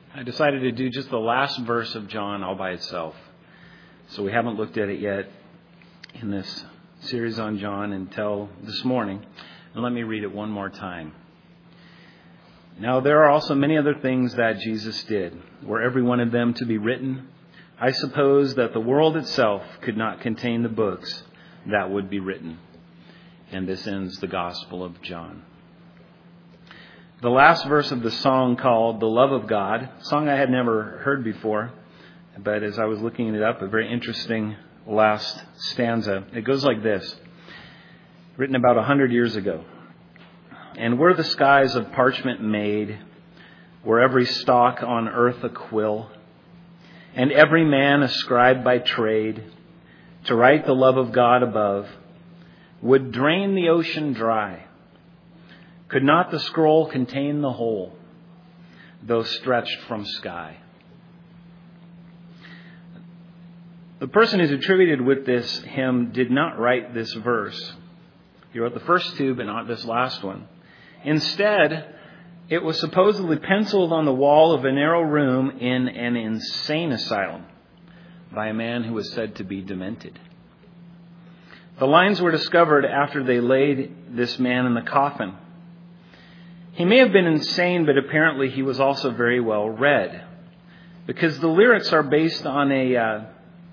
I decided to do just the last verse of John all by itself. So we haven't looked at it yet in this series on John until this morning. And let me read it one more time. Now there are also many other things that Jesus did. Were every one of them to be written, I suppose that the world itself could not contain the books that would be written. And this ends the Gospel of John. The last verse of the song called The Love of God, a song I had never heard before, but as I was looking it up, a very interesting last stanza. It goes like this, written about 100 years ago. And were the skies of parchment made, were every stalk on earth a quill, and every man a scribe by trade, to write the love of God above, would drain the ocean dry, could not the scroll contain the whole, though stretched from sky? The person who's attributed with this hymn did not write this verse. He wrote the first two, but not this last one. Instead, it was supposedly penciled on the wall of a narrow room in an insane asylum by a man who was said to be demented. The lines were discovered after they laid this man in the coffin. He may have been insane, but apparently he was also very well read, because the lyrics are based on a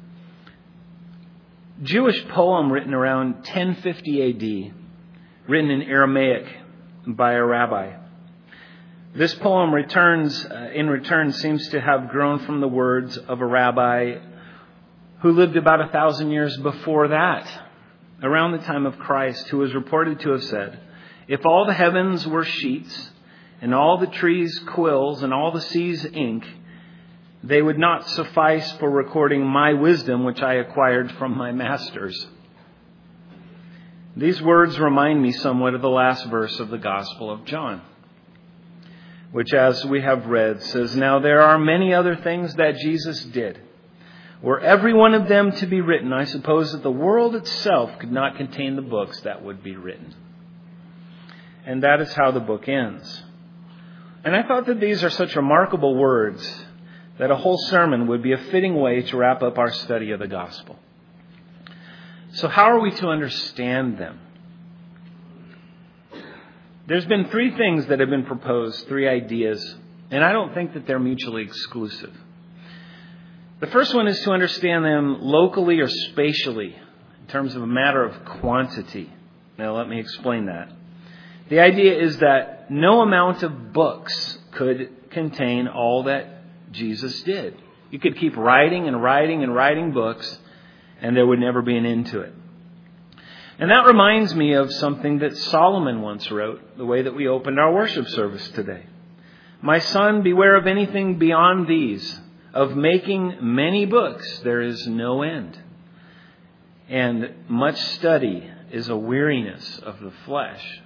Jewish poem written around 1050 A.D., written in Aramaic by a rabbi. This poem in return seems to have grown from the words of a rabbi who lived about 1,000 years before that, around the time of Christ, who was reported to have said, if all the heavens were sheets, and all the trees quills, and all the seas ink, they would not suffice for recording my wisdom, which I acquired from my masters. These words remind me somewhat of the last verse of the Gospel of John, which, as we have read, says, now there are many other things that Jesus did. Were every one of them to be written, I suppose that the world itself could not contain the books that would be written. And that is how the book ends. And I thought that these are such remarkable words that a whole sermon would be a fitting way to wrap up our study of the gospel. So how are we to understand them? There's been three things that have been proposed, three ideas, and I don't think that they're mutually exclusive. The first one is to understand them locally or spatially, in terms of a matter of quantity. Now let me explain that. The idea is that no amount of books could contain all that Jesus did. You could keep writing and writing and writing books, and there would never be an end to it. And that reminds me of something that Solomon once wrote, the way that we opened our worship service today. My son, beware of anything beyond these. Of making many books, there is no end. And much study is a weariness of the flesh.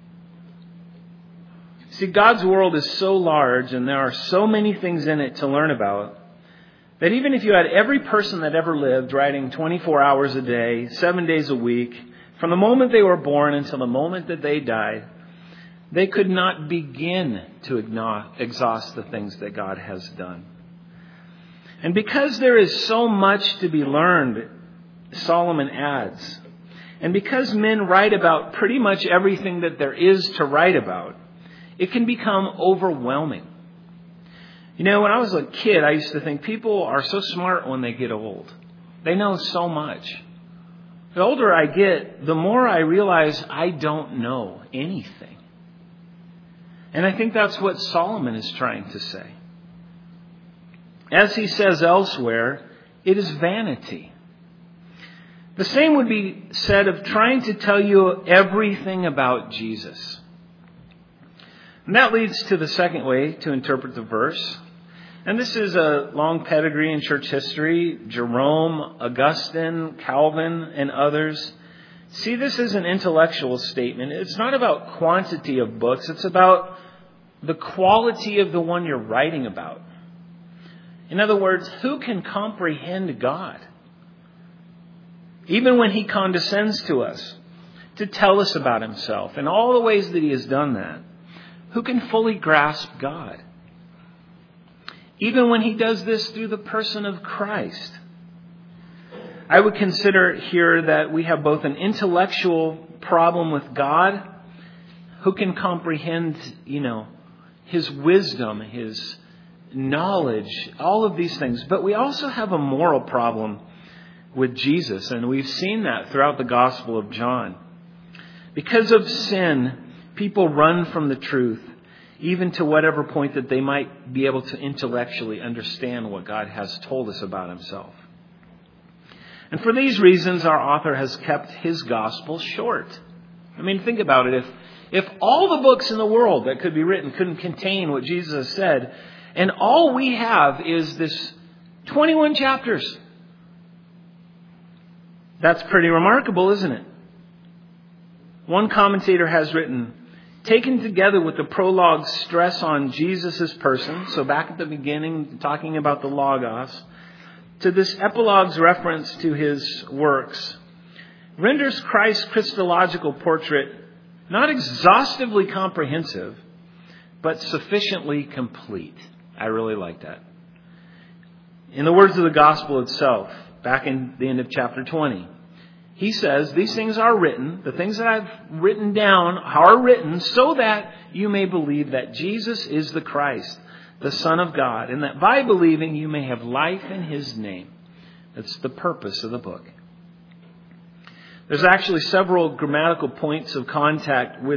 See, God's world is so large and there are so many things in it to learn about that even if you had every person that ever lived writing 24 hours a day, 7 days a week, from the moment they were born until the moment that they died, they could not begin to exhaust the things that God has done. And because there is so much to be learned, Solomon adds, and because men write about pretty much everything that there is to write about, it can become overwhelming. You know, when I was a kid, I used to think people are so smart when they get old. They know so much. The older I get, the more I realize I don't know anything. And I think that's what Solomon is trying to say. As he says elsewhere, it is vanity. The same would be said of trying to tell you everything about Jesus. And that leads to the second way to interpret the verse. And this is a long pedigree in church history. Jerome, Augustine, Calvin, and others see this as an intellectual statement. It's not about quantity of books. It's about the quality of the one you're writing about. In other words, who can comprehend God? Even when he condescends to us to tell us about himself and all the ways that he has done that. Who can fully grasp God? even when he does this through the person of Christ. I would consider here that we have both an intellectual problem with God, who can comprehend, His wisdom, His knowledge, all of these things. But we also have a moral problem with Jesus, and we've seen that throughout the Gospel of John. Because of sin, people run from the truth, even to whatever point that they might be able to intellectually understand what God has told us about Himself. And for these reasons, our author has kept his Gospel short. Think about it. If all the books in the world that could be written couldn't contain what Jesus has said, and all we have is this 21 chapters, that's pretty remarkable, isn't it? One commentator has written, taken together with the prologue's stress on Jesus' person, so back at the beginning, talking about the Logos, to this epilogue's reference to His works, renders Christ's Christological portrait not exhaustively comprehensive, but sufficiently complete. I really like that. In the words of the Gospel itself, back in the end of chapter 20, he says, these things are written, the things that I've written down are written so that you may believe that Jesus is the Christ, the Son of God, and that by believing you may have life in His name. That's the purpose of the book. There's actually several grammatical points of contact with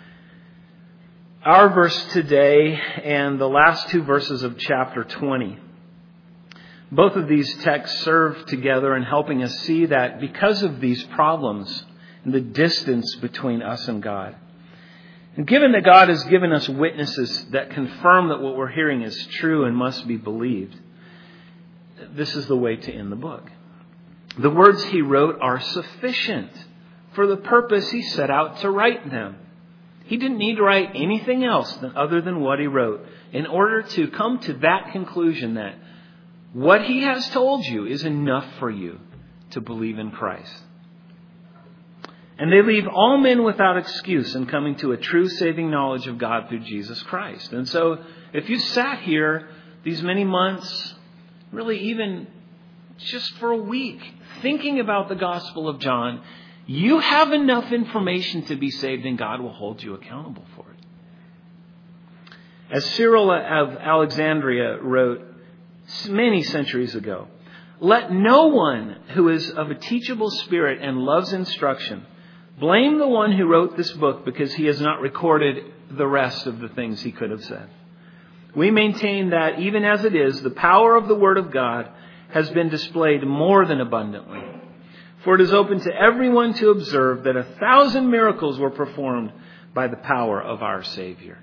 our verse today and the last two verses of chapter 20. Both of these texts serve together in helping us see that because of these problems and the distance between us and God, and given that God has given us witnesses that confirm that what we're hearing is true and must be believed, this is the way to end the book. The words He wrote are sufficient for the purpose He set out to write them. He didn't need to write anything else other than what He wrote in order to come to that conclusion that what He has told you is enough for you to believe in Christ. And they leave all men without excuse in coming to a true saving knowledge of God through Jesus Christ. And so if you sat here these many months, really even just for a week, thinking about the Gospel of John, you have enough information to be saved, and God will hold you accountable for it. As Cyril of Alexandria wrote many centuries ago, let no one who is of a teachable spirit and loves instruction blame the one who wrote this book because he has not recorded the rest of the things he could have said. We maintain that even as it is, the power of the Word of God has been displayed more than abundantly. For it is open to everyone to observe that 1,000 miracles were performed by the power of our Savior.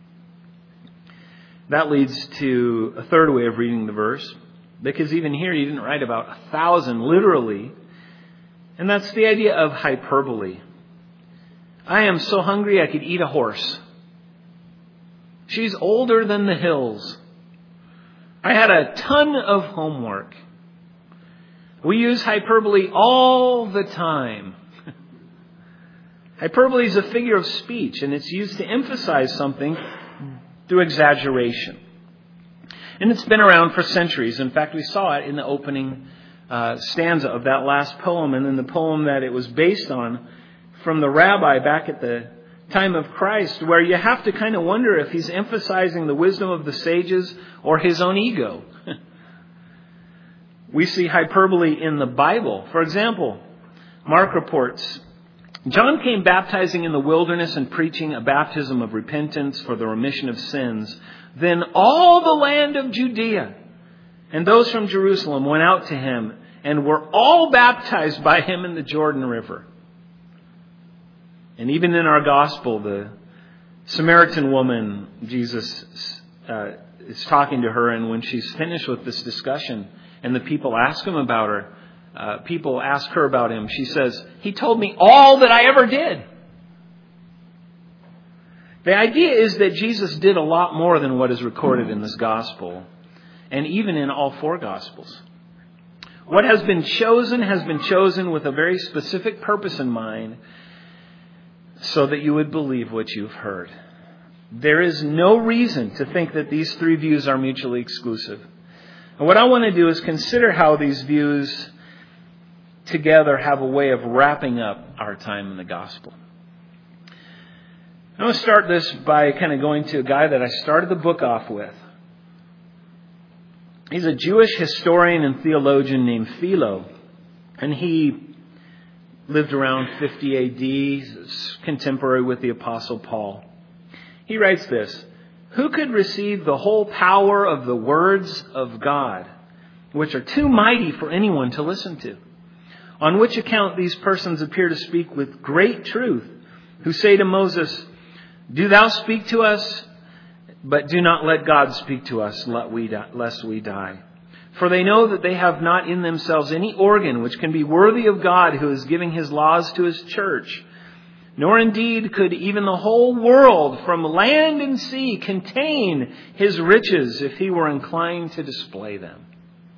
That leads to a third way of reading the verse, because even here He didn't write about 1,000 literally, and that's the idea of hyperbole. I am so hungry I could eat a horse. She's older than the hills. I had a ton of homework. We use hyperbole all the time. Hyperbole is a figure of speech, and it's used to emphasize something through exaggeration. And it's been around for centuries. In fact, we saw it in the opening stanza of that last poem, and then the poem that it was based on from the rabbi back at the time of Christ, where you have to kind of wonder if he's emphasizing the wisdom of the sages or his own ego. We see hyperbole in the Bible. For example, Mark reports, John came baptizing in the wilderness and preaching a baptism of repentance for the remission of sins. Then all the land of Judea and those from Jerusalem went out to him and were all baptized by him in the Jordan River. And even in our gospel, the Samaritan woman, Jesus is talking to her, and when she's finished with this discussion and the people ask him about her, people ask her about him, she says, he told me all that I ever did. The idea is that Jesus did a lot more than what is recorded in this gospel, and even in all four gospels. What has been chosen with a very specific purpose in mind, so that you would believe what you've heard. There is no reason to think that these three views are mutually exclusive. And what I want to do is consider how these views together have a way of wrapping up our time in the gospel. I want to start this by kind of going to a guy that I started the book off with. He's a Jewish historian and theologian named Philo. And he lived around 50 AD, he's contemporary with the Apostle Paul. He writes this: "Who could receive the whole power of the words of God, which are too mighty for anyone to listen to? On which account these persons appear to speak with great truth, who say to Moses, 'Do thou speak to us, but do not let God speak to us, lest we die.' For they know that they have not in themselves any organ which can be worthy of God, who is giving his laws to his church. Nor indeed could even the whole world from land and sea contain his riches if he were inclined to display them."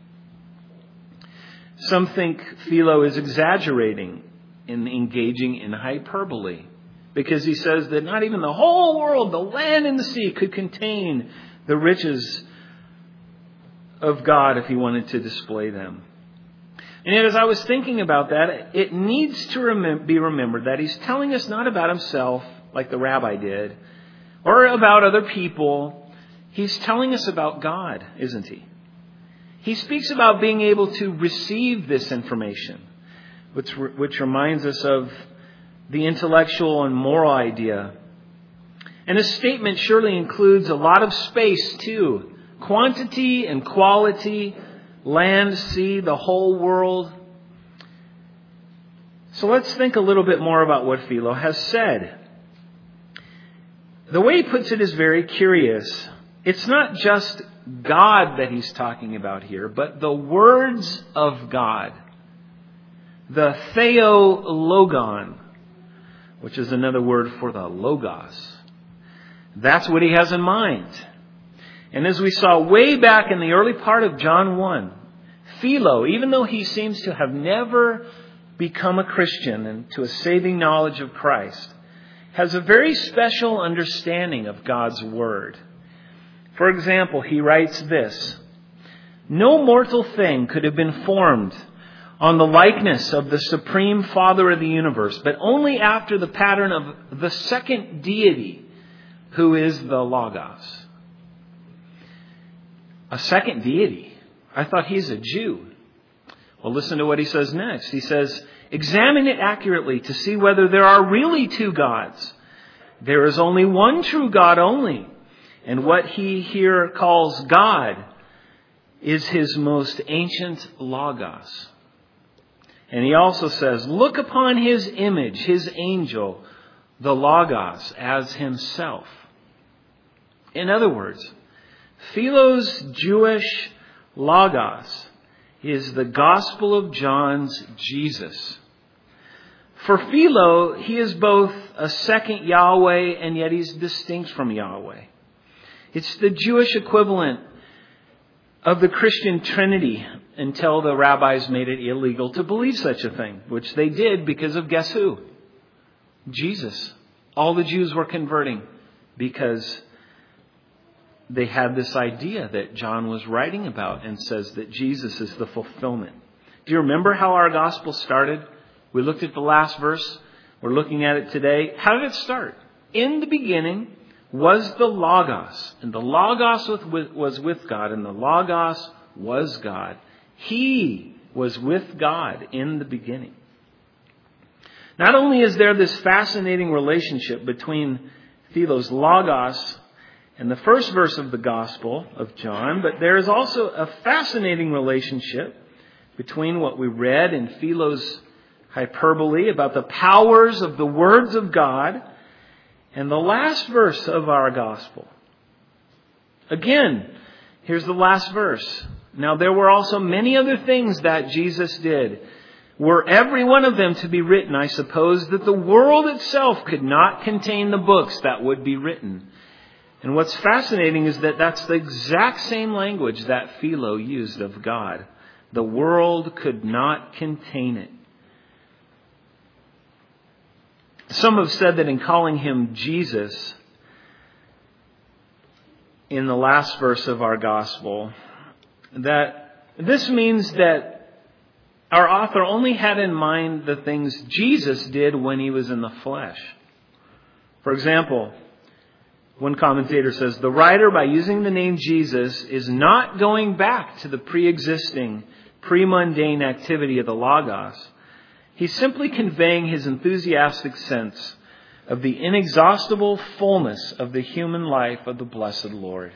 Some think Philo is exaggerating in engaging in hyperbole, because he says that not even the whole world, the land and the sea, could contain the riches of God if he wanted to display them. And yet, as I was thinking about that, it needs to be remembered that he's telling us not about himself, like the rabbi did, or about other people. He's telling us about God, isn't he? He speaks about being able to receive this information, which reminds us of the intellectual and moral idea. And his statement surely includes a lot of space, too. Quantity and quality, land, sea, the whole world. So let's think a little bit more about what Philo has said. The way he puts it is very curious. It's not just God that he's talking about here, but the words of God. The theologon, which is another word for the logos. That's what he has in mind. And as we saw way back in the early part of John 1, Philo, even though he seems to have never become a Christian and to a saving knowledge of Christ, has a very special understanding of God's Word. For example, he writes this: "No mortal thing could have been formed on the likeness of the Supreme Father of the universe, but only after the pattern of the second deity, who is the Logos." A second deity? I thought he's a Jew. Well, listen to what he says next. He says, "Examine it accurately to see whether there are really two gods. There is only one true God only. And what he here calls God is his most ancient Logos." And he also says, "Look upon his image, his angel, the Logos, as himself." In other words, Philo's Jewish Logos is the Gospel of John's Jesus. For Philo, he is both a second Yahweh and yet he's distinct from Yahweh. It's the Jewish equivalent of the Christian Trinity until the rabbis made it illegal to believe such a thing, which they did because of guess who? Jesus. All the Jews were converting because they had this idea that John was writing about and says that Jesus is the fulfillment. Do you remember how our gospel started? We looked at the last verse. We're looking at it today. How did it start? In the beginning was the Logos, and the Logos was with God, and the Logos was God. He was with God in the beginning. Not only is there this fascinating relationship between Philo's Logos and the first verse of the Gospel of John, but there is also a fascinating relationship between what we read in Philo's hyperbole about the powers of the words of God and the last verse of our Gospel. Again, here's the last verse. "Now there were also many other things that Jesus did. Were every one of them to be written, I suppose that the world itself could not contain the books that would be written." And what's fascinating is that that's the exact same language that Philo used of God. The world could not contain it. Some have said that in calling him Jesus, in the last verse of our gospel that this means that our author only had in mind the things Jesus did when he was in the flesh. For example, one commentator says, the writer, by using the name Jesus, is not going back to the pre-existing, pre-mundane activity of the Logos. He's simply conveying his enthusiastic sense of the inexhaustible fullness of the human life of the blessed Lord.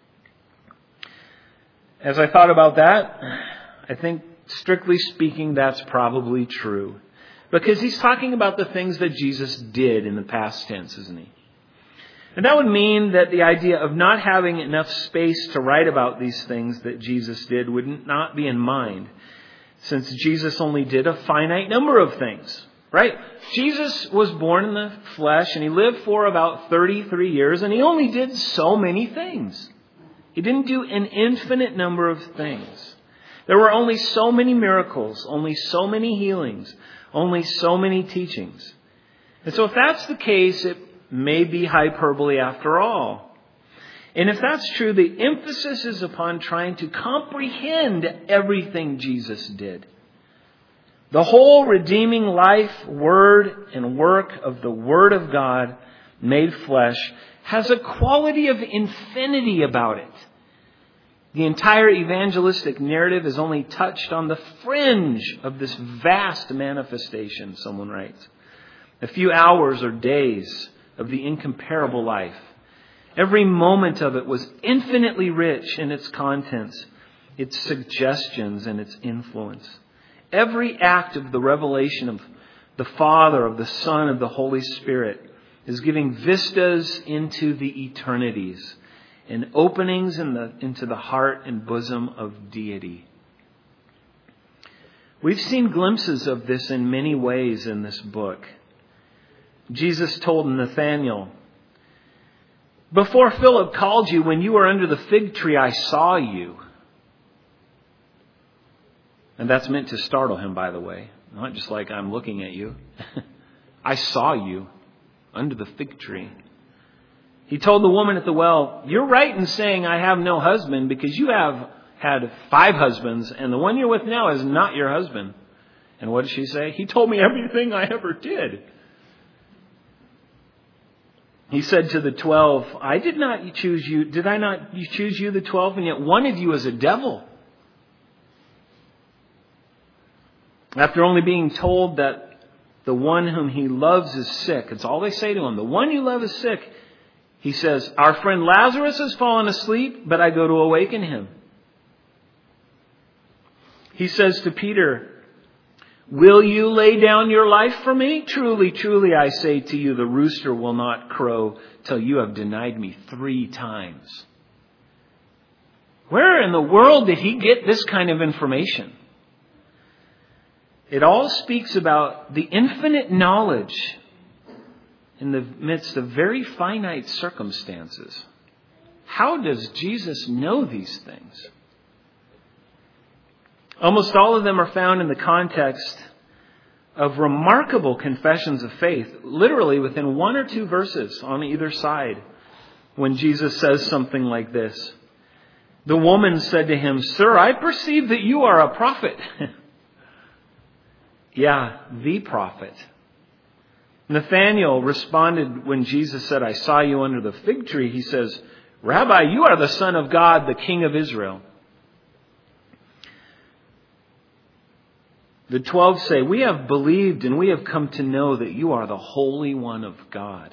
As I thought about that, I think, strictly speaking, that's probably true. Because he's talking about the things that Jesus did in the past tense, isn't he? And that would mean that the idea of not having enough space to write about these things that Jesus did would not be in mind, since Jesus only did a finite number of things, right? Jesus was born in the flesh and he lived for about 33 years and he only did so many things. He didn't do an infinite number of things. There were only so many miracles, only so many healings, only so many teachings. And so if that's the case, it may be hyperbole after all. And if that's true, the emphasis is upon trying to comprehend everything Jesus did. The whole redeeming life, word, and work of the Word of God made flesh has a quality of infinity about it. The entire evangelistic narrative is only touched on the fringe of this vast manifestation, someone writes. A few hours or days of the incomparable life. Every moment of it was infinitely rich in its contents, its suggestions, and its influence. Every act of the revelation of the Father, of the Son, of the Holy Spirit is giving vistas into the eternities and openings into the heart and bosom of deity. We've seen glimpses of this in many ways in this book. Jesus told Nathanael, "Before Philip called you, when you were under the fig tree, I saw you." And that's meant to startle him, by the way. Not just like I'm looking at you. I saw you under the fig tree. He told the woman at the well, "You're right in saying I have no husband because you have had 5 husbands and the one you're with now is not your husband." And what did she say? "He told me everything I ever did." He said to the 12, "I did not choose you. Did I not choose you, the 12? And yet one of you is a devil." After only being told that the one whom he loves is sick, it's all they say to him. The one you love is sick. He says, "Our friend Lazarus has fallen asleep, but I go to awaken him." He says to Peter, "Will you lay down your life for me? Truly, truly, I say to you, the rooster will not crow till you have denied me 3 times. Where in the world did he get this kind of information? It all speaks about the infinite knowledge in the midst of very finite circumstances. How does Jesus know these things? Almost all of them are found in the context of remarkable confessions of faith, literally within 1 or 2 verses on either side, when Jesus says something like this. The woman said to him, "Sir, I perceive that you are a prophet." Yeah, the prophet. Nathanael responded when Jesus said, "I saw you under the fig tree." He says, "Rabbi, you are the Son of God, the King of Israel." The 12 say, "We have believed and we have come to know that you are the Holy One of God."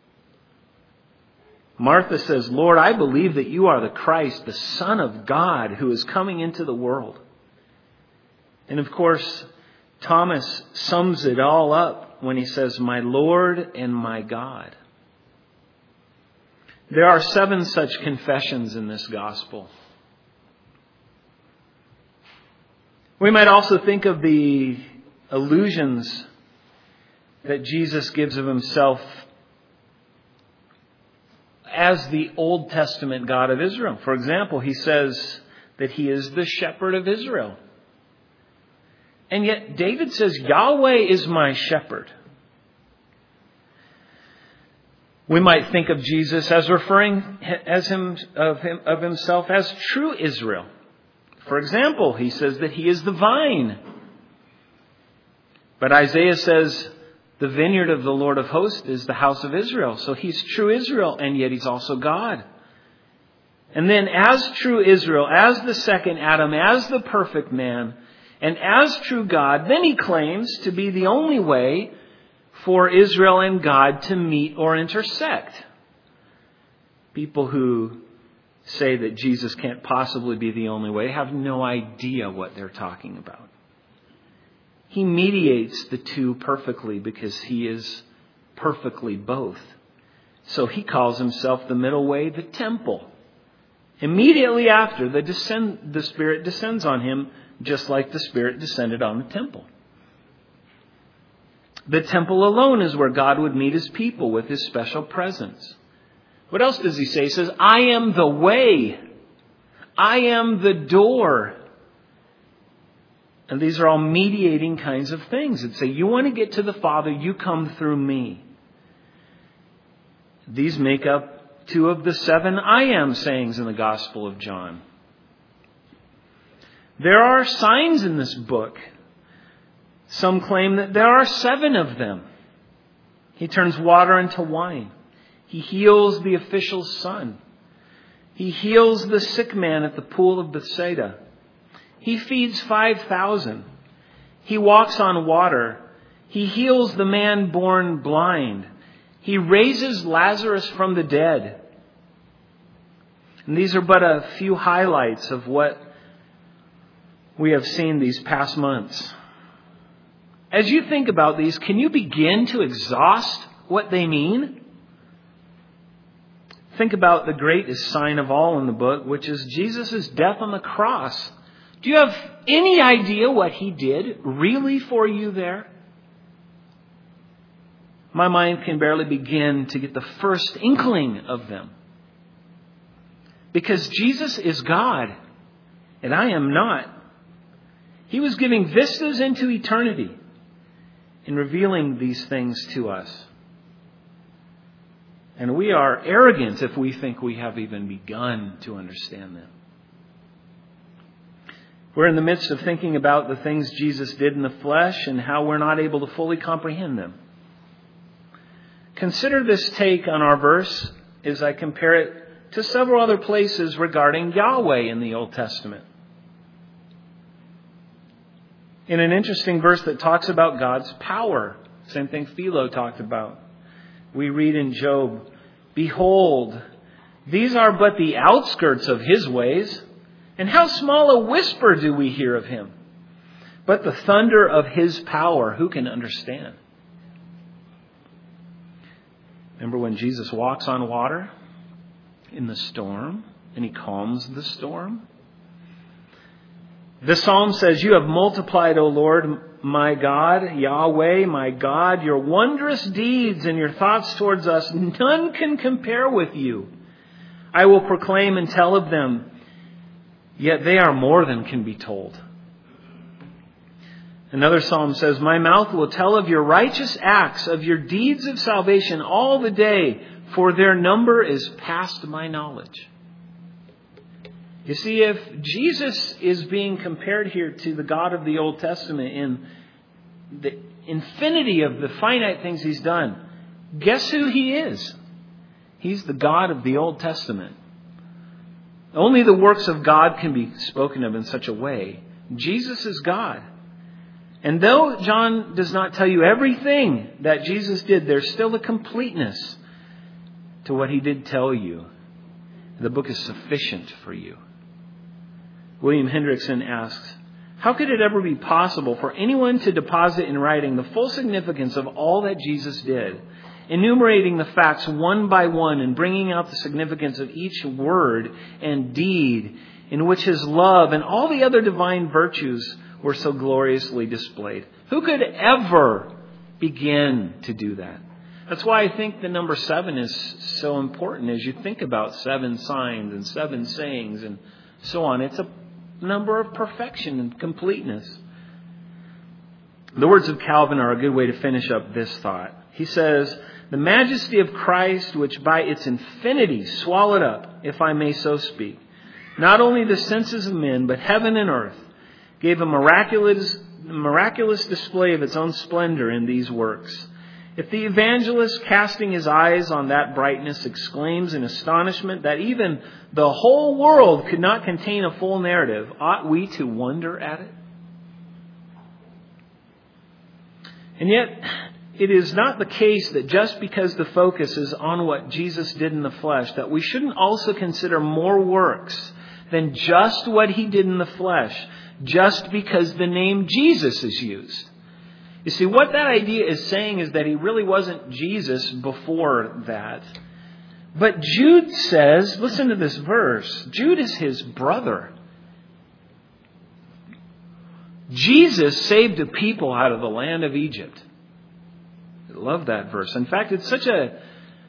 Martha says, "Lord, I believe that you are the Christ, the Son of God, who is coming into the world." And of course, Thomas sums it all up when he says, "My Lord and my God." There are 7 such confessions in this gospel. We might also think of the allusions that Jesus gives of himself as the Old Testament God of Israel. For example, he says that he is the shepherd of Israel. And yet David says, "Yahweh is my shepherd." We might think of Jesus as referring of himself as true Israel. For example, he says that he is the vine. But Isaiah says the vineyard of the Lord of hosts is the house of Israel. So he's true Israel, and yet he's also God. And then as true Israel, as the second Adam, as the perfect man, and as true God, then he claims to be the only way for Israel and God to meet or intersect. People who say that Jesus can't possibly be the only way have no idea what they're talking about. He mediates the two perfectly because he is perfectly both. So he calls himself the middle way, the temple. Immediately after, the Spirit descends on him, just like the Spirit descended on the temple. The temple alone is where God would meet his people with his special presence. What else does he say? He says, I am the way. I am the door. And these are all mediating kinds of things that say, you want to get to the Father, you come through me. These make up 2 of the 7 I am sayings in the Gospel of John. There are signs in this book. Some claim that there are 7 of them. He turns water into wine. He heals the official's son. He heals the sick man at the pool of Bethsaida. He feeds 5,000. He walks on water. He heals the man born blind. He raises Lazarus from the dead. And these are but a few highlights of what we have seen these past months. As you think about these, can you begin to exhaust what they mean? Think about the greatest sign of all in the book, which is Jesus' death on the cross. Do you have any idea what he did really for you there? My mind can barely begin to get the first inkling of them. Because Jesus is God, and I am not. He was giving vistas into eternity in revealing these things to us. And we are arrogant if we think we have even begun to understand them. We're in the midst of thinking about the things Jesus did in the flesh and how we're not able to fully comprehend them. Consider this take on our verse as I compare it to several other places regarding Yahweh in the Old Testament. In an interesting verse that talks about God's power, same thing Philo talked about. We read in Job, "Behold, these are but the outskirts of his ways, and how small a whisper do we hear of him? But the thunder of his power, who can understand?" Remember when Jesus walks on water in the storm, and he calms the storm? The psalm says, "You have multiplied, O Lord, my God, Yahweh, my God, your wondrous deeds and your thoughts towards us. None can compare with you. I will proclaim and tell of them, yet they are more than can be told." Another psalm says, "My mouth will tell of your righteous acts, of your deeds of salvation all the day, for their number is past my knowledge." You see, if Jesus is being compared here to the God of the Old Testament in the infinity of the finite things he's done, guess who he is? He's the God of the Old Testament. Only the works of God can be spoken of in such a way. Jesus is God. And though John does not tell you everything that Jesus did, there's still a completeness to what he did tell you. The book is sufficient for you. William Hendrickson asks, how could it ever be possible for anyone to deposit in writing the full significance of all that Jesus did, enumerating the facts one by one and bringing out the significance of each word and deed in which his love and all the other divine virtues were so gloriously displayed? Who could ever begin to do that? That's why I think the number 7 is so important as you think about 7 signs and 7 sayings and so on. It's a number of perfection and completeness. The words of Calvin are a good way to finish up this thought. He says, The majesty of Christ, which by its infinity swallowed up, if I may so speak, not only the senses of men, but heaven and earth, gave a miraculous display of its own splendor in these works. If the evangelist, casting his eyes on that brightness, exclaims in astonishment that even the whole world could not contain a full narrative, ought we to wonder at it? And yet, it is not the case that just because the focus is on what Jesus did in the flesh, that we shouldn't also consider more works than just what he did in the flesh, just because the name Jesus is used. You see, what that idea is saying is that he really wasn't Jesus before that. But Jude says, listen to this verse, Jude is his brother. Jesus saved a people out of the land of Egypt. I love that verse. In fact, it's such a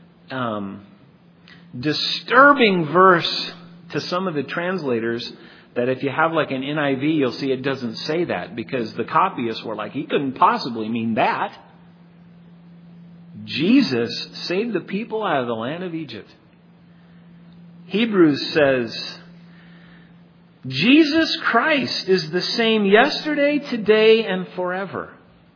disturbing verse to some of the translators that if you have like an NIV, you'll see it doesn't say that, because the copyists were like, he couldn't possibly mean that. Jesus saved the people out of the land of Egypt. Hebrews says, Jesus Christ is the same yesterday, today, and forever.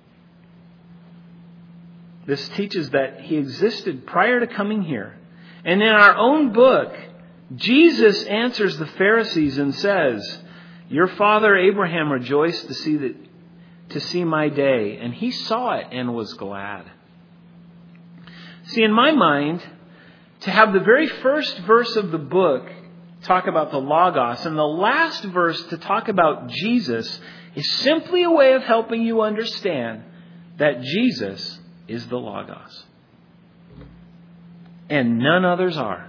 This teaches that he existed prior to coming here. And in our own book, Jesus answers the Pharisees and says, your father Abraham rejoiced to see my day, and he saw it and was glad. See, in my mind, to have the very first verse of the book talk about the Logos and the last verse to talk about Jesus is simply a way of helping you understand that Jesus is the Logos. And none others are.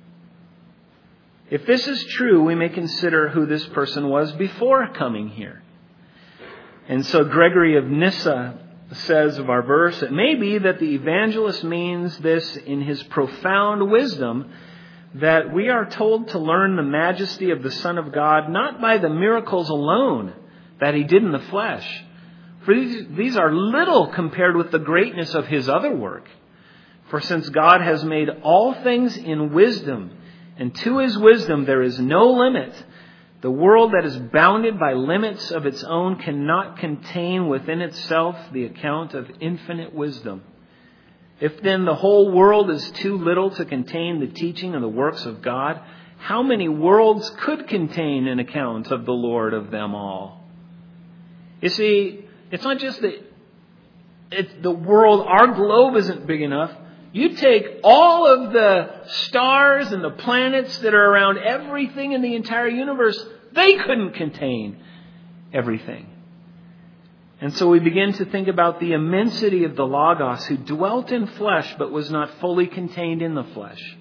If this is true, we may consider who this person was before coming here. And so Gregory of Nyssa says of our verse, it may be that the evangelist means this in his profound wisdom, that we are told to learn the majesty of the Son of God not by the miracles alone that he did in the flesh. For these are little compared with the greatness of his other work. For since God has made all things in wisdom, and to his wisdom there is no limit, the world that is bounded by limits of its own cannot contain within itself the account of infinite wisdom. If then the whole world is too little to contain the teaching and the works of God, how many worlds could contain an account of the Lord of them all? You see, it's not just that the world, our globe isn't big enough. You take all of the stars and the planets that are around everything in the entire universe, they couldn't contain everything. And so we begin to think about the immensity of the Logos who dwelt in flesh but was not fully contained in the flesh.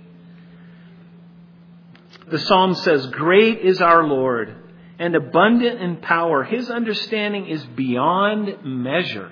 The Psalm says, great is our Lord and abundant in power. His understanding is beyond measure.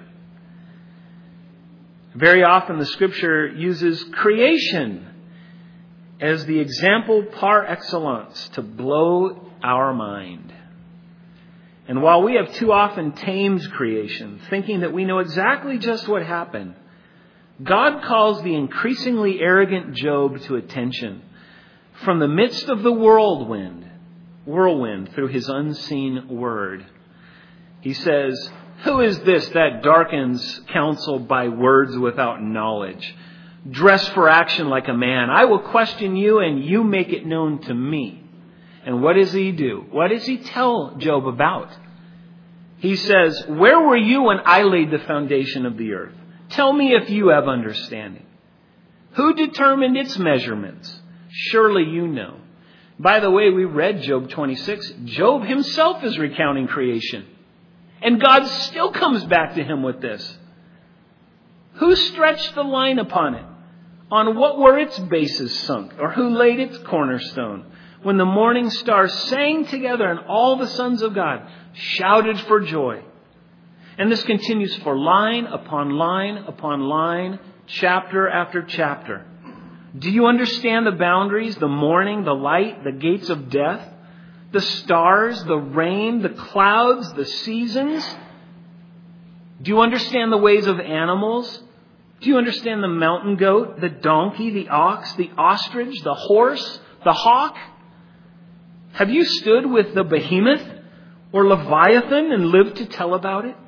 Very often the Scripture uses creation as the example par excellence to blow our mind. And while we have too often tamed creation, thinking that we know exactly just what happened, God calls the increasingly arrogant Job to attention from the midst of the whirlwind through his unseen word. He says, who is this that darkens counsel by words without knowledge? Dress for action like a man. I will question you and you make it known to me. And what does he do? What does he tell Job about? He says, where were you when I laid the foundation of the earth? Tell me if you have understanding. Who determined its measurements? Surely you know. By the way, we read Job 26. Job himself is recounting creation. And God still comes back to him with this. Who stretched the line upon it? On what were its bases sunk? Or who laid its cornerstone? When the morning stars sang together and all the sons of God shouted for joy. And this continues for line upon line upon line, chapter after chapter. Do you understand the boundaries, the morning, the light, the gates of death, the stars, the rain, the clouds, the seasons? Do you understand the ways of animals? Do you understand the mountain goat, the donkey, the ox, the ostrich, the horse, the hawk? Have you stood with the behemoth or Leviathan and lived to tell about it?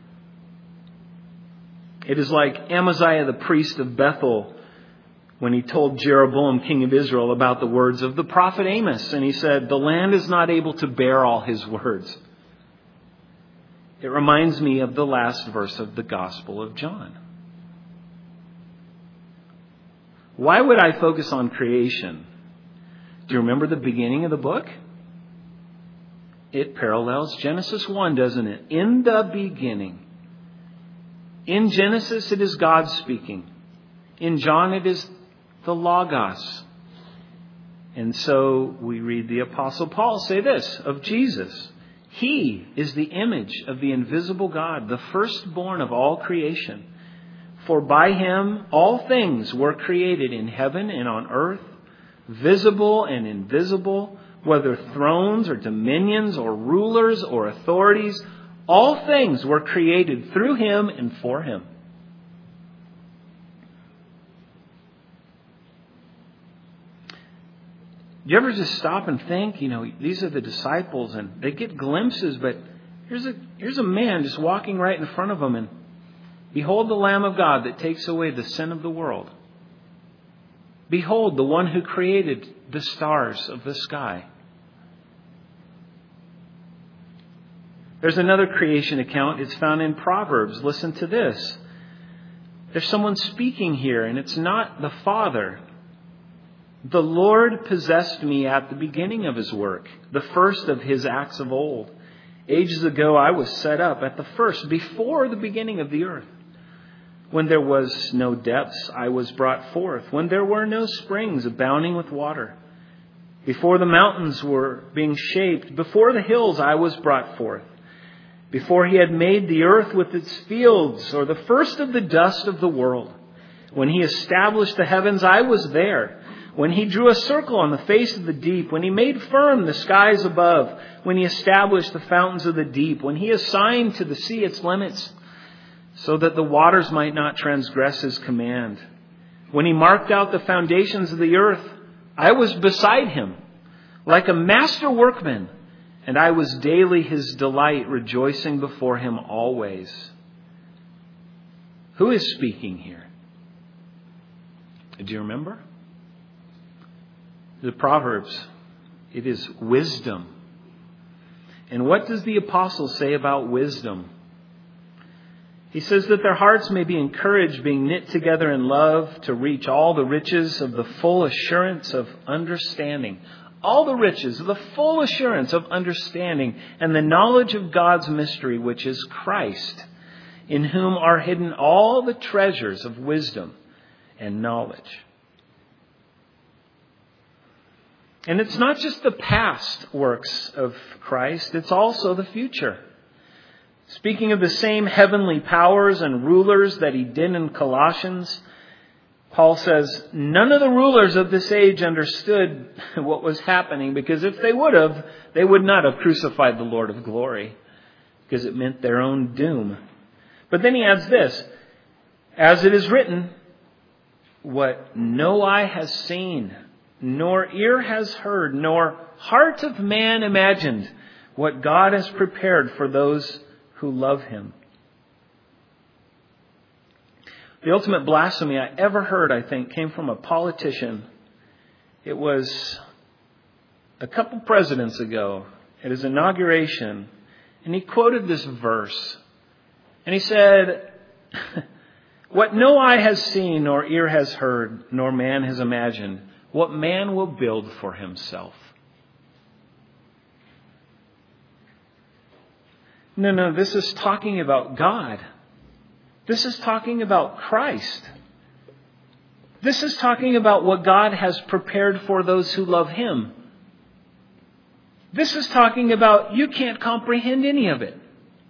It is like Amaziah, the priest of Bethel, when he told Jeroboam, king of Israel, about the words of the prophet Amos. And he said, the land is not able to bear all his words. It reminds me of the last verse of the Gospel of John. Why would I focus on creation? Do you remember the beginning of the book? It parallels Genesis 1, doesn't it? In the beginning. In Genesis, it is God speaking. In John, it is the Logos. And so we read the Apostle Paul say this of Jesus. He is the image of the invisible God, the firstborn of all creation. For by him all things were created in heaven and on earth, visible and invisible, whether thrones or dominions or rulers or authorities. All things were created through him and for him. Do you ever just stop and think, these are the disciples and they get glimpses, but here's a man just walking right in front of them, and behold the Lamb of God that takes away the sin of the world. Behold the one who created the stars of the sky. There's another creation account. It's found in Proverbs. Listen to this. There's someone speaking here, and it's not the Father. The Lord possessed me at the beginning of his work, the first of his acts of old. Ages ago I was set up at the first, before the beginning of the earth. When there was no depths, I was brought forth. When there were no springs abounding with water. Before the mountains were being shaped, before the hills I was brought forth. Before he had made the earth with its fields, or the first of the dust of the world. When he established the heavens, I was there. When he drew a circle on the face of the deep. When he made firm the skies above. When he established the fountains of the deep. When he assigned to the sea its limits, so that the waters might not transgress his command. When he marked out the foundations of the earth, I was beside him, like a master workman. And I was daily his delight, rejoicing before him always. Who is speaking here? Do you remember? The Proverbs. It is wisdom. And what does the apostle say about wisdom? He says that their hearts may be encouraged, being knit together in love, to reach all the riches of the full assurance of understanding. All the riches of the full assurance of understanding and the knowledge of God's mystery, which is Christ, in whom are hidden all the treasures of wisdom and knowledge. And it's not just the past works of Christ, it's also the future. Speaking of the same heavenly powers and rulers that he did in Colossians, Paul says, none of the rulers of this age understood what was happening, because if they would have, they would not have crucified the Lord of glory, because it meant their own doom. But then he adds this, as it is written, what no eye has seen, nor ear has heard, nor heart of man imagined, what God has prepared for those who love him. The ultimate blasphemy I ever heard, I think, came from a politician. It was a couple presidents ago at his inauguration, and he quoted this verse. And he said, what no eye has seen, nor ear has heard, nor man has imagined, what man will build for himself. No, this is talking about God. This is talking about Christ. This is talking about what God has prepared for those who love him. This is talking about you can't comprehend any of it.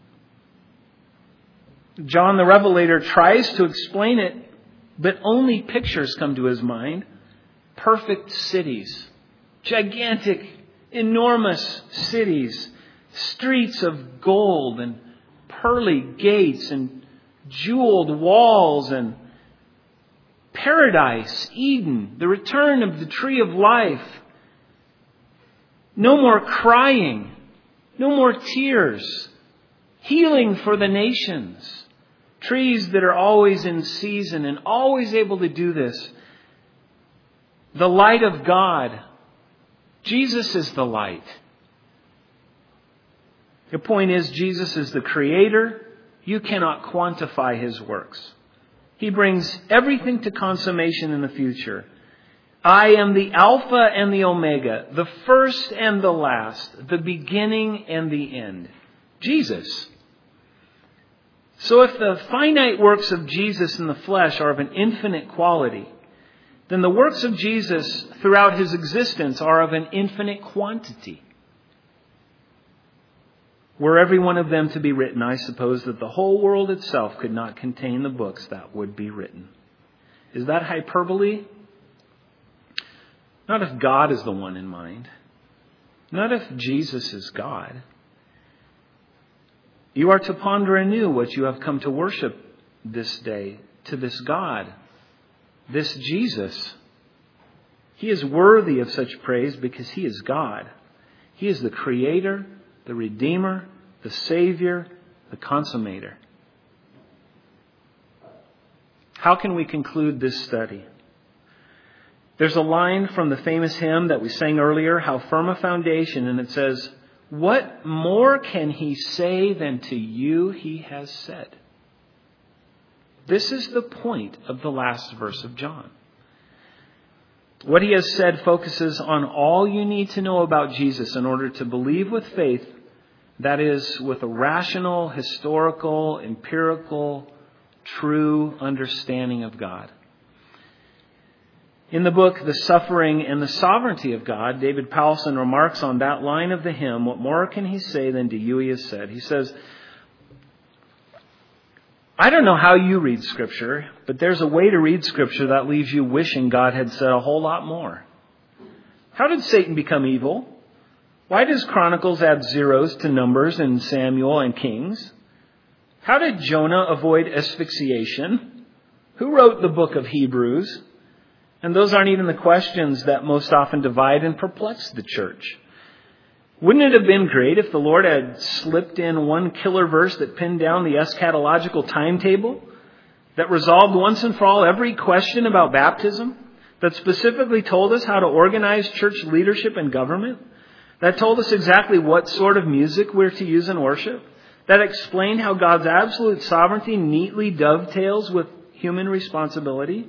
John the Revelator tries to explain it, but only pictures come to his mind. Perfect cities, gigantic, enormous cities, streets of gold and pearly gates and jeweled walls and Paradise, Eden, the return of the tree of life. No more crying, no more tears, healing for the nations. Trees that are always in season and always able to do this. The light of God. Jesus is the light. The point is, Jesus is the Creator. You cannot quantify His works. He brings everything to consummation in the future. I am the Alpha and the Omega, the first and the last, the beginning and the end. Jesus. So if the finite works of Jesus in the flesh are of an infinite quality, then the works of Jesus throughout His existence are of an infinite quantity. Were every one of them to be written, I suppose that the whole world itself could not contain the books that would be written. Is that hyperbole? Not if God is the one in mind. Not if Jesus is God. You are to ponder anew what you have come to worship this day, to this God, this Jesus. He is worthy of such praise because He is God. He is the Creator, the Redeemer, the Savior, the Consummator. How can we conclude this study? There's a line from the famous hymn that we sang earlier, How Firm a Foundation, and it says, what more can He say than to you He has said? This is the point of the last verse of John. What He has said focuses on all you need to know about Jesus in order to believe with faith, that is, with a rational, historical, empirical, true understanding of God. In the book, The Suffering and the Sovereignty of God, David Powelson remarks on that line of the hymn, what more can He say than to you He has said? He says, I don't know how you read Scripture, but there's a way to read Scripture that leaves you wishing God had said a whole lot more. How did Satan become evil? Why does Chronicles add zeros to Numbers and Samuel and Kings? How did Jonah avoid asphyxiation? Who wrote the book of Hebrews? And those aren't even the questions that most often divide and perplex the church. Wouldn't it have been great if the Lord had slipped in one killer verse that pinned down the eschatological timetable, that resolved once and for all every question about baptism, that specifically told us how to organize church leadership and government, that told us exactly what sort of music we're to use in worship, that explained how God's absolute sovereignty neatly dovetails with human responsibility?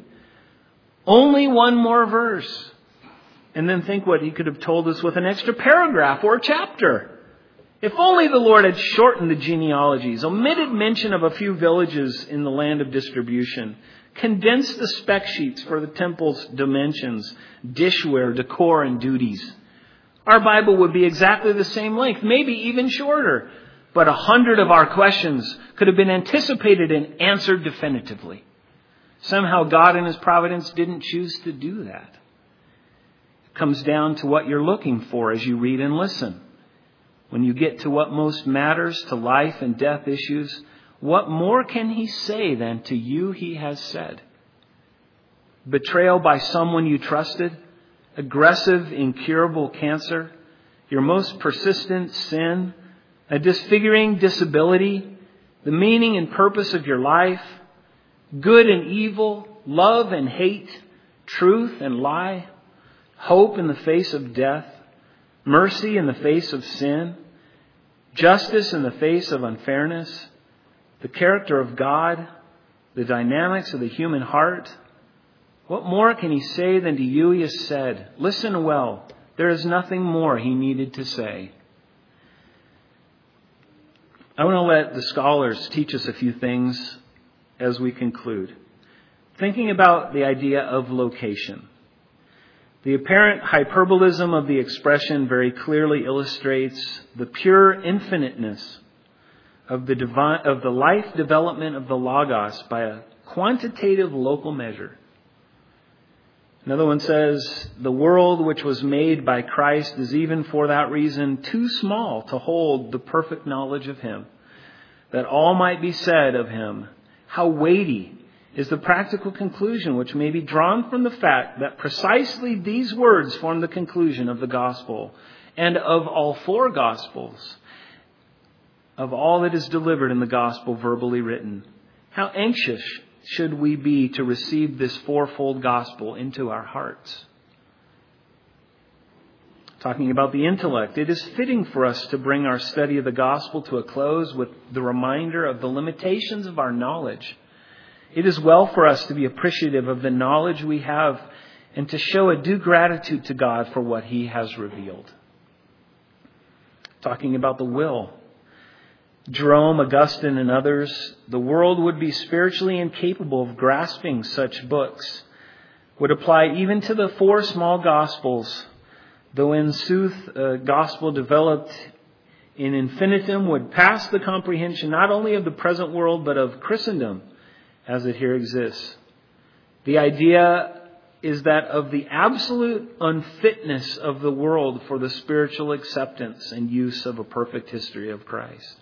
Only one more verse. And then think what He could have told us with an extra paragraph or chapter. If only the Lord had shortened the genealogies, omitted mention of a few villages in the land of distribution, condensed the spec sheets for the temple's dimensions, dishware, decor, and duties. Our Bible would be exactly the same length, maybe even shorter. But 100 of our questions could have been anticipated and answered definitively. Somehow God in His providence didn't choose to do that. It comes down to what you're looking for as you read and listen. When you get to what most matters to life and death issues, what more can He say than to you He has said? Betrayal by someone you trusted, aggressive, incurable cancer, your most persistent sin, a disfiguring disability, the meaning and purpose of your life, good and evil, love and hate, truth and lie, hope in the face of death, mercy in the face of sin, justice in the face of unfairness, the character of God, the dynamics of the human heart. What more can He say than to you He has said? Listen well. There is nothing more He needed to say. I want to let the scholars teach us a few things as we conclude. Thinking about the idea of location. The apparent hyperbolism of the expression very clearly illustrates the pure infiniteness of the life development of the Logos by a quantitative local measure. Another one says, the world which was made by Christ is even for that reason too small to hold the perfect knowledge of Him, that all might be said of Him, how weighty is the practical conclusion which may be drawn from the fact that precisely these words form the conclusion of the gospel and of all four gospels, of all that is delivered in the gospel verbally written. How anxious should we be to receive this fourfold gospel into our hearts? Talking about the intellect, it is fitting for us to bring our study of the gospel to a close with the reminder of the limitations of our knowledge. It is well for us to be appreciative of the knowledge we have and to show a due gratitude to God for what He has revealed. Talking about the will, Jerome, Augustine, and others, the world would be spiritually incapable of grasping such books, would apply even to the four small gospels, though in sooth a gospel developed in infinitum would pass the comprehension not only of the present world but of Christendom as it here exists. The idea is that of the absolute unfitness of the world for the spiritual acceptance and use of a perfect history of Christ.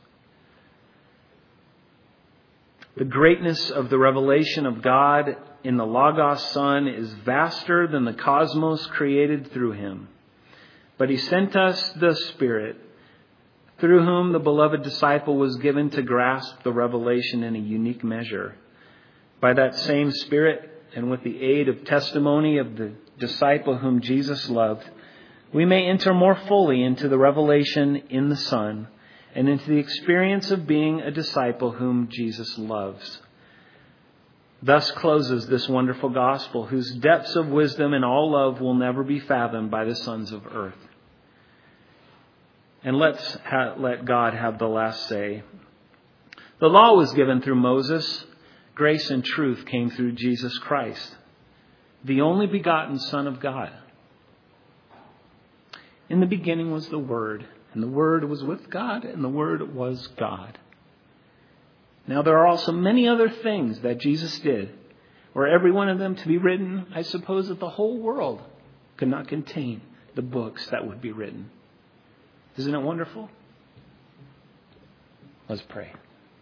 The greatness of the revelation of God in the Logos Son is vaster than the cosmos created through Him. But He sent us the Spirit, through whom the beloved disciple was given to grasp the revelation in a unique measure. By that same Spirit, and with the aid of testimony of the disciple whom Jesus loved, we may enter more fully into the revelation in the Son and into the experience of being a disciple whom Jesus loves. Thus closes this wonderful gospel, whose depths of wisdom and all love will never be fathomed by the sons of earth. And let God have the last say. The law was given through Moses. Grace and truth came through Jesus Christ, the only begotten Son of God. In the beginning was the Word, and the Word was with God, and the Word was God. Now there are also many other things that Jesus did. Were every one of them to be written, I suppose that the whole world could not contain the books that would be written. Isn't it wonderful? Let's pray.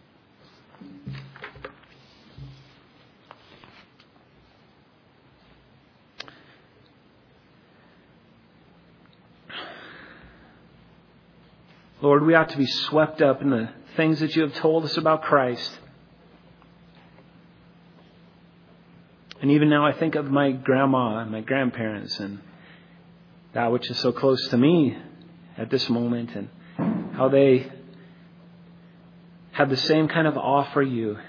Lord, we ought to be swept up in the things that You have told us about Christ. And even now I think of my grandma and my grandparents and that which is so close to me at this moment and how they had the same kind of awe for You.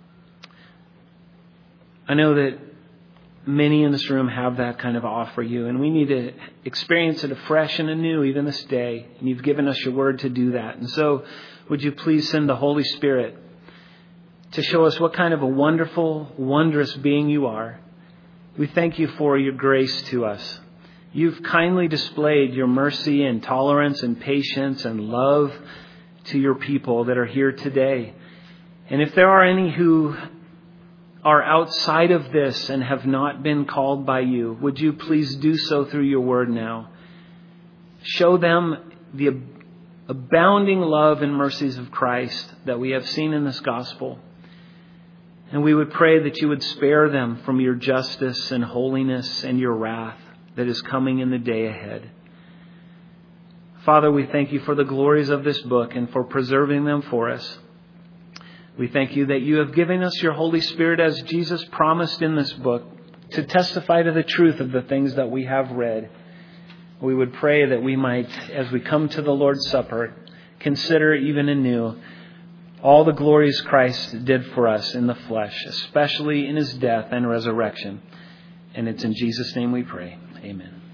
I know that many in this room have that kind of awe for You, and we need to experience it afresh and anew even this day. And You've given us Your word to do that. And so would You please send the Holy Spirit to show us what kind of a wonderful, wondrous being You are. We thank You for Your grace to us. You've kindly displayed Your mercy and tolerance and patience and love to Your people that are here today. And if there are any who are outside of this and have not been called by You, would You please do so through Your word now. Show them the abounding love and mercies of Christ that we have seen in this gospel. And we would pray that You would spare them from Your justice and holiness and Your wrath that is coming in the day ahead. Father, we thank You for the glories of this book and for preserving them for us. We thank You that You have given us Your Holy Spirit as Jesus promised in this book to testify to the truth of the things that we have read. We would pray that we might, as we come to the Lord's Supper, consider even anew all the glories Christ did for us in the flesh, especially in His death and resurrection. And it's in Jesus' name we pray. Amen.